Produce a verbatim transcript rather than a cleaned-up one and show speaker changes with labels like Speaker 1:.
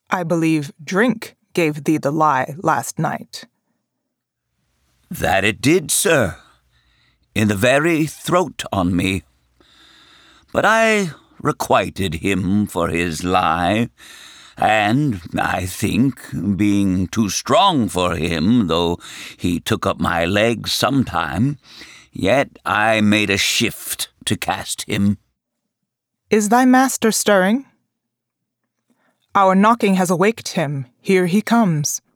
Speaker 1: I believe drink gave thee the lie last night.
Speaker 2: That it did, sir, in the very throat on me. But I requited him for his lie, and I think, being too strong for him, though he took up my legs sometime, yet I made a shift to cast him.
Speaker 1: Is thy master stirring? Our knocking has awaked him. Here he comes.